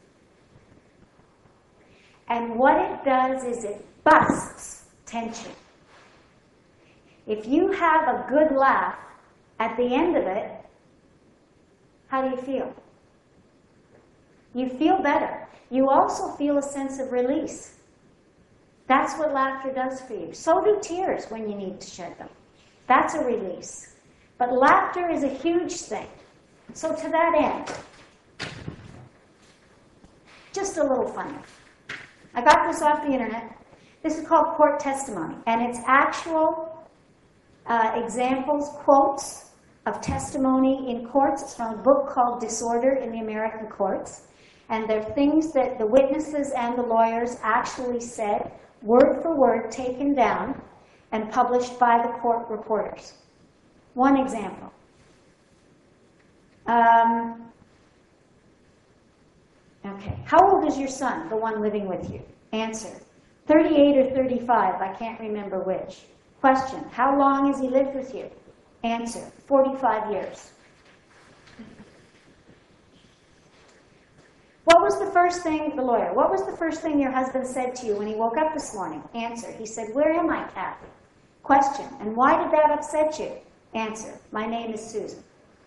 And what it does is it busts tension. If you have a good laugh, at the end of it, how do you feel? You feel better. You also feel a sense of release. That's what laughter does for you. So do tears when you need to shed them. That's a release. But laughter is a huge thing. So to that end, just a little funny. I got this off the internet. This is called court testimony. And it's actual uh, examples, quotes, of testimony in courts. It's from a book called Disorder in the American Courts. And they're things that the witnesses and the lawyers actually said, word for word, taken down and published by the court reporters. One example. Um, okay. How old is your son, the one living with you? Answer. thirty-eight or thirty-five, I can't remember which. Question. How long has he lived with you? Answer, forty-five years. What was the first thing, the lawyer, what was the first thing your husband said to you when he woke up this morning? Answer, he said, where am I, Kathy? Question, and why did that upset you? Answer, my name is Susan.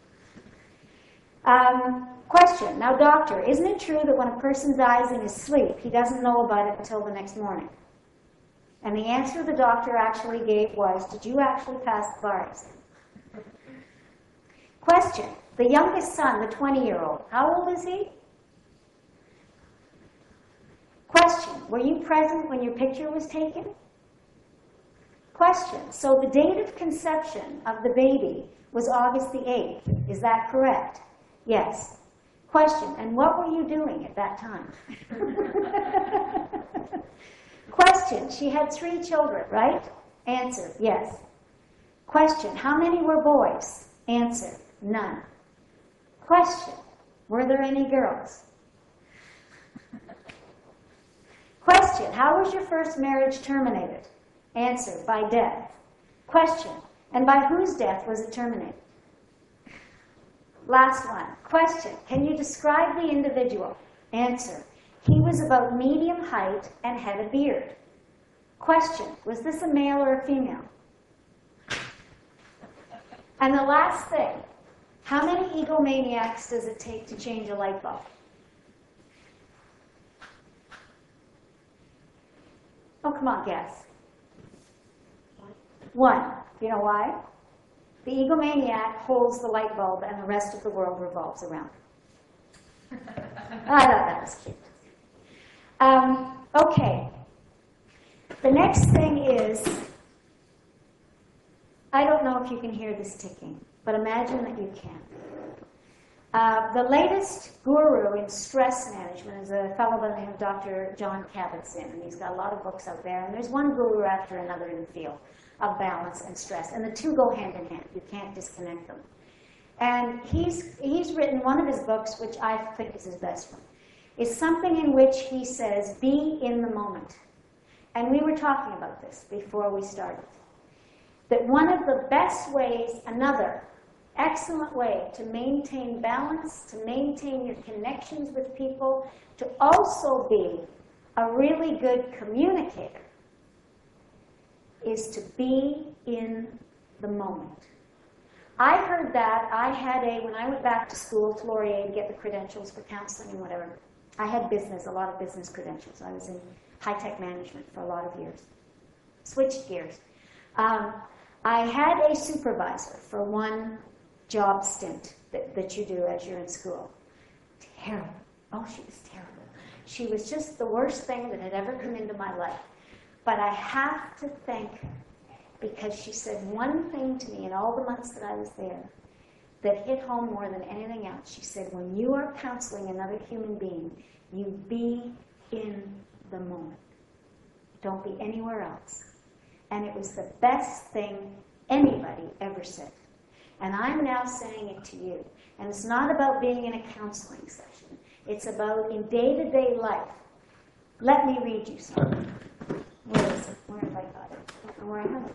Um, question, now doctor, isn't it true that when a person dies in his sleep, he doesn't know about it until the next morning? And the answer the doctor actually gave was, did you actually pass the bar exam? Question, the youngest son, the twenty-year-old, how old is he? Question, were you present when your picture was taken? Question, so the date of conception of the baby was August the eighth, is that correct? Yes. Question, and what were you doing at that time? Question, she had three children, right? Answer, yes. Question, how many were boys? Answer, none. Question, were there any girls? Question, how was your first marriage terminated? Answer, by death. Question, and by whose death was it terminated? Last one. Question, can you describe the individual? Answer, he was about medium height and had a beard. Question, was this a male or a female? And the last thing, how many egomaniacs does it take to change a light bulb? Oh, come on, guess. One. You know why? The egomaniac holds the light bulb and the rest of the world revolves around it. I thought that was cute. Um, okay. The next thing is, I don't know if you can hear this ticking, but imagine that you can. Uh, the latest guru in stress management is a fellow by the name of Doctor Jon Kabat-Zinn, and he's got a lot of books out there, and there's one guru after another in the field of balance and stress, and the two go hand in hand. You can't disconnect them. And he's, he's written one of his books, which I think is his best one, is something in which he says, be in the moment. And we were talking about this before we started. That one of the best ways, another excellent way to maintain balance, to maintain your connections with people, to also be a really good communicator, is to be in the moment. I heard that. I had a, when I went back to school to Laurier to get the credentials for counseling and whatever, I had business, a lot of business credentials. I was in high-tech management for a lot of years. Switched gears. Um, I had a supervisor for one job stint that, that you do as you're in school. Terrible. Oh, she was terrible. She was just the worst thing that had ever come into my life. But I have to thank her because she said one thing to me in all the months that I was there that hit home more than anything else. She said, when you are counseling another human being, you be in the moment. Don't be anywhere else. And it was the best thing anybody ever said. And I'm now saying it to you. And it's not about being in a counseling session. It's about in day-to-day life. Let me read you something. Where is it? Where have I got it? I don't know where I have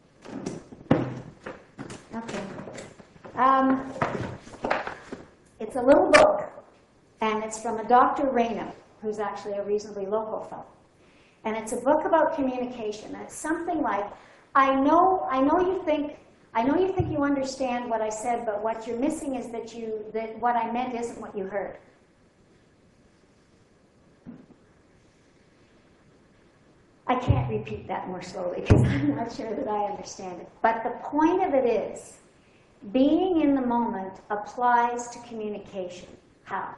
it. Okay. Um, it's a little book, and it's from a Doctor Raynham, who's actually a reasonably local fellow. And it's a book about communication. And it's something like, I know, I know you think, I know you think you understand what I said, but what you're missing is that you, that what I meant isn't what you heard. I can't repeat that more slowly because I'm not sure that I understand it. But the point of it is, being in the moment applies to communication. How?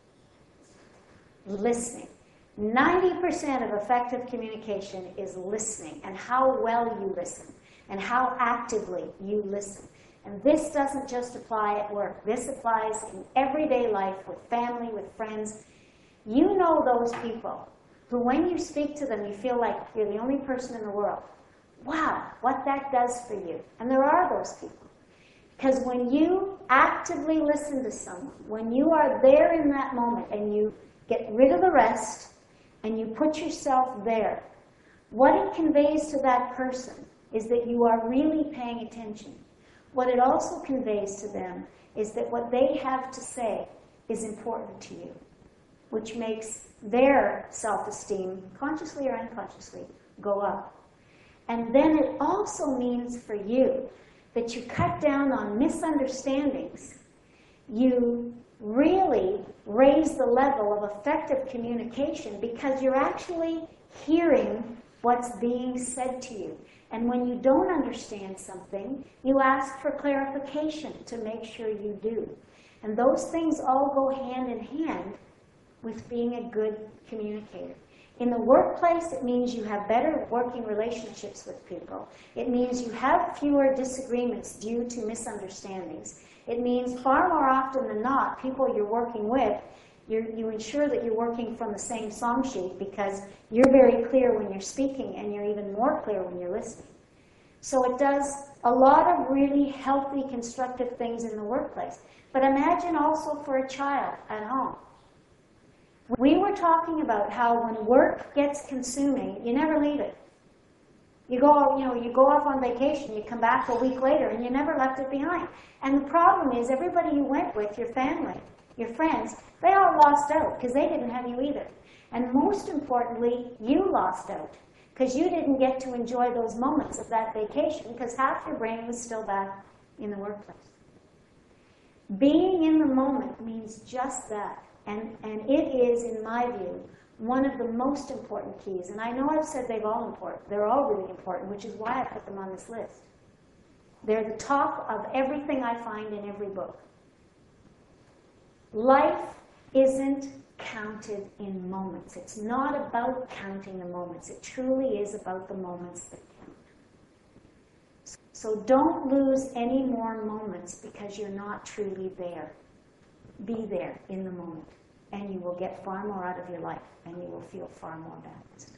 Listening. ninety percent of effective communication is listening, and how well you listen, and how actively you listen. And this doesn't just apply at work. This applies in everyday life, with family, with friends. You know those people who, when you speak to them, you feel like you're the only person in the world. Wow, what that does for you. And there are those people. Because when you actively listen to someone, when you are there in that moment and you get rid of the rest and you put yourself there, what it conveys to that person is that you are really paying attention. What it also conveys to them is that what they have to say is important to you, which makes their self-esteem, consciously or unconsciously, go up. And then it also means for you that you cut down on misunderstandings. You really raise the level of effective communication because you're actually hearing what's being said to you. And when you don't understand something, you ask for clarification to make sure you do. And those things all go hand in hand with being a good communicator. In the workplace, it means you have better working relationships with people. It means you have fewer disagreements due to misunderstandings. It means far more often than not, people you're working with, you're, you ensure that you're working from the same song sheet because you're very clear when you're speaking and you're even more clear when you're listening. So it does a lot of really healthy, constructive things in the workplace. But imagine also for a child at home. We were talking about how when work gets consuming, you never leave it. You go, you know, you go off on vacation, you come back a week later, and you never left it behind. And the problem is, everybody you went with, your family, your friends, they all lost out because they didn't have you either. And most importantly, you lost out because you didn't get to enjoy those moments of that vacation because half your brain was still back in the workplace. Being in the moment means just that. And, and it is, in my view, one of the most important keys. And I know I've said they've all important. They're all really important, which is why I put them on this list. They're the top of everything I find in every book. Life isn't counted in moments. It's not about counting the moments. It truly is about the moments that count. So don't lose any more moments because you're not truly there. Be there in the moment, and you will get far more out of your life, and you will feel far more balanced.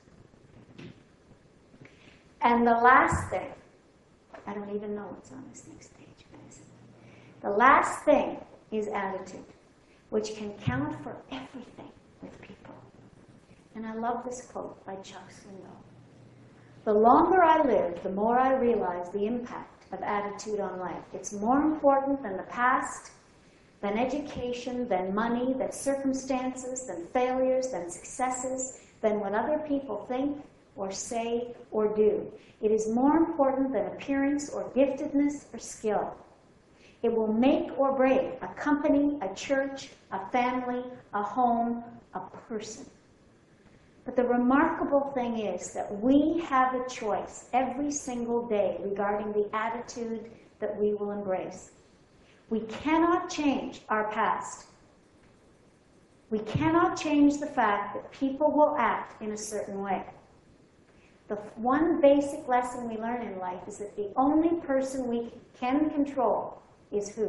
And the last thing, I don't even know what's on this next page, guys. The last thing is attitude, which can count for everything with people. And I love this quote by Chuck Swindoll. The longer I live, the more I realize the impact of attitude on life. It's more important than the past, than education, than money, than circumstances, than failures, than successes, than what other people think or say or do. It is more important than appearance or giftedness or skill. It will make or break a company, a church, a family, a home, a person. But the remarkable thing is that we have a choice every single day regarding the attitude that we will embrace. We cannot change our past. We cannot change the fact that people will act in a certain way. The one basic lesson we learn in life is that the only person we can control is who?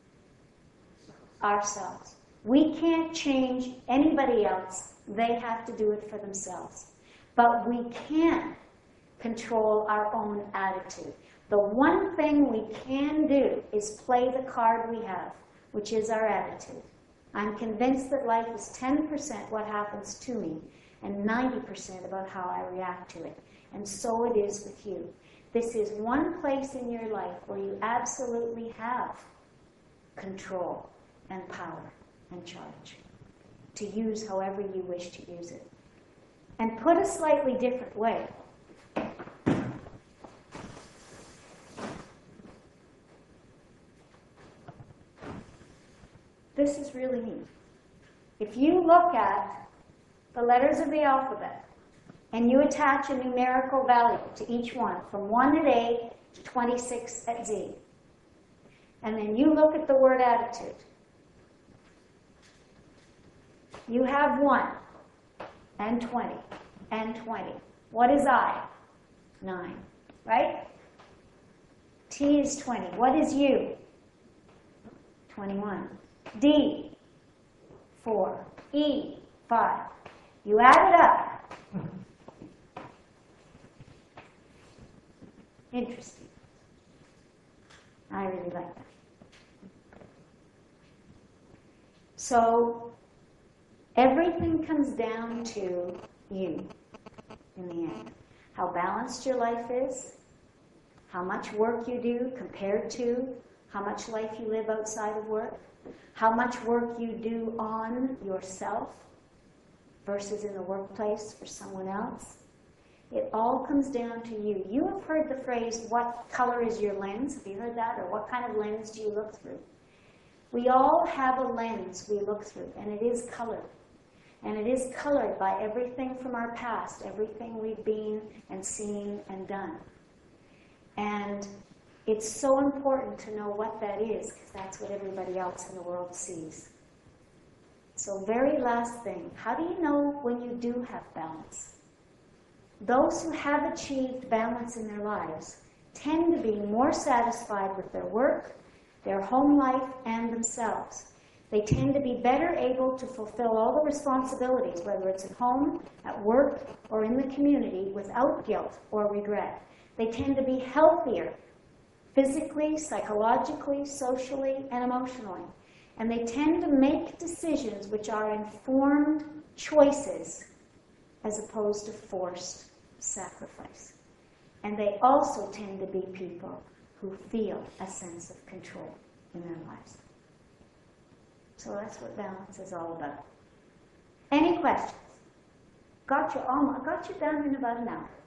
Ourselves. We can't change anybody else. They have to do it for themselves. But we can control our own attitude. The one thing we can do is play the card we have, which is our attitude. I'm convinced that life is ten percent what happens to me and ninety percent about how I react to it. And so it is with you. This is one place in your life where you absolutely have control and power and charge to use however you wish to use it. And put a slightly different way, this is really neat. If you look at the letters of the alphabet and you attach a numerical value to each one, from one at A to twenty-six at Z, and then you look at the word attitude, you have one and twenty and twenty. What is I? Nine, right? T is twenty. What is U? twenty-one. D, four. E, five. You add it up. Interesting. I really like that. So everything comes down to you in the end. How balanced your life is, how much work you do compared to how much life you live outside of work, how much work you do on yourself versus in the workplace for someone else. It all comes down to you. You have heard the phrase, what color is your lens? Have you heard that? Or what kind of lens do you look through? We all have a lens we look through, and it is colored. And it is colored by everything from our past, everything we've been and seen and done. And it's so important to know what that is, because that's what everybody else in the world sees. So very last thing, how do you know when you do have balance? Those who have achieved balance in their lives tend to be more satisfied with their work, their home life, and themselves. They tend to be better able to fulfill all the responsibilities, whether it's at home, at work, or in the community, without guilt or regret. They tend to be healthier, physically, psychologically, socially, and emotionally. And they tend to make decisions which are informed choices as opposed to forced sacrifice. And they also tend to be people who feel a sense of control in their lives. So that's what balance is all about. Any questions? Got you almost, got you done in about an hour.